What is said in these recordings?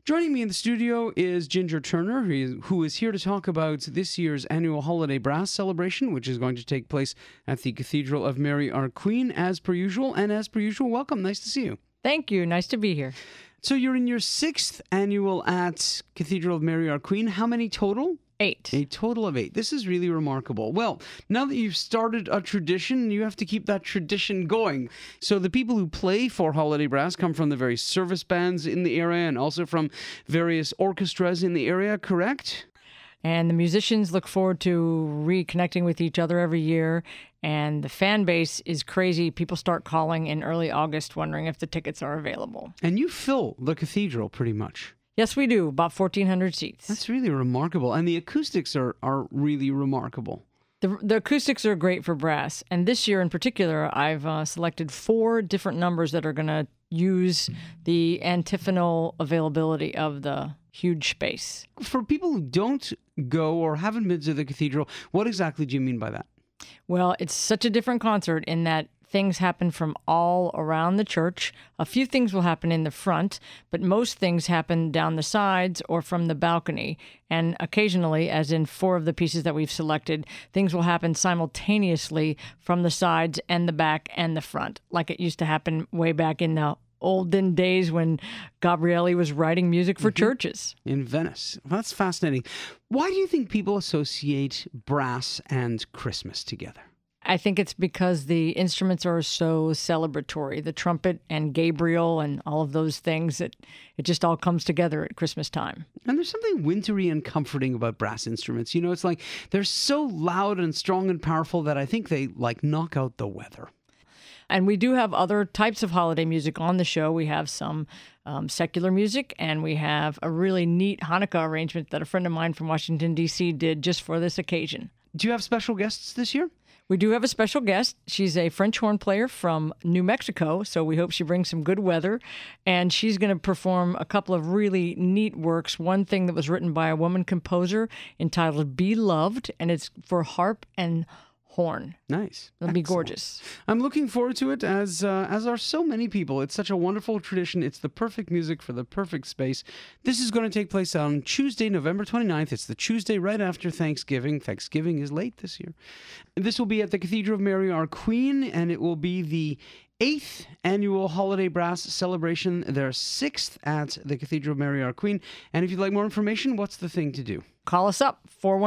Joining me in the studio is Ginger Turner, who is here to talk about this year's annual Holiday Brass celebration, which is going to take place at the Cathedral of Mary Our Queen, as per usual. And as per usual, welcome. Nice to see you. Thank you. Nice to be here. So you're in your 6th annual at Cathedral of Mary Our Queen. How many total? 8. A total of 8. This is really remarkable. Well, now that you've started a tradition, you have to keep that tradition going. So the people who play for Holiday Brass come from the various service bands in the area and also from various orchestras in the area, correct? And the musicians look forward to reconnecting with each other every year. And the fan base is crazy. People start calling in early August wondering if the tickets are available. And you fill the cathedral pretty much. Yes, we do. About 1,400 seats. That's really remarkable. And the acoustics are really remarkable. The acoustics are great for brass. And this year in particular, I've selected 4 different numbers that are going to use the antiphonal availability of the huge space. For people who don't go or haven't been to the cathedral, what exactly do you mean by that? Well, it's such a different concert in that things happen from all around the church. A few things will happen in the front, but most things happen down the sides or from the balcony. And occasionally, as in 4 of the pieces that we've selected, things will happen simultaneously from the sides and the back and the front, like it used to happen way back in the olden days when Gabrieli was writing music for churches. In Venice. Well, that's fascinating. Why do you think people associate brass and Christmas together? I think it's because the instruments are so celebratory. The trumpet and Gabriel and all of those things, it just all comes together at Christmas time. And there's something wintry and comforting about brass instruments. You know, it's like they're so loud and strong and powerful that I think they knock out the weather. And we do have other types of holiday music on the show. We have some secular music, and we have a really neat Hanukkah arrangement that a friend of mine from Washington, D.C. did just for this occasion. Do you have special guests this year? We do have a special guest. She's a French horn player from New Mexico, so we hope she brings some good weather. And she's going to perform a couple of really neat works. One thing that was written by a woman composer entitled Be Loved, and it's for harp and horn. Nice. It'll be gorgeous. I'm looking forward to it, as are so many people. It's such a wonderful tradition. It's the perfect music for the perfect space. This is going to take place on Tuesday, November 29th. It's the Tuesday right after Thanksgiving. Thanksgiving is late this year. This will be at the Cathedral of Mary Our Queen, and it will be the 8th annual Holiday Brass celebration. Their 6th at the Cathedral of Mary Our Queen. And if you'd like more information, what's the thing to do? Call us up,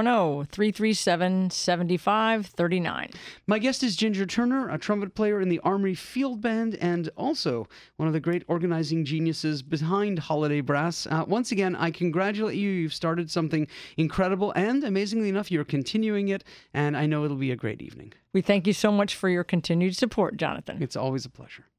410-337-7539. My guest is Ginger Turner, a trumpet player in the Armory Field Band and also one of the great organizing geniuses behind Holiday Brass. Once again, I congratulate you. You've started something incredible, and amazingly enough, you're continuing it, and I know it'll be a great evening. We thank you so much for your continued support, Jonathan. It's always a pleasure.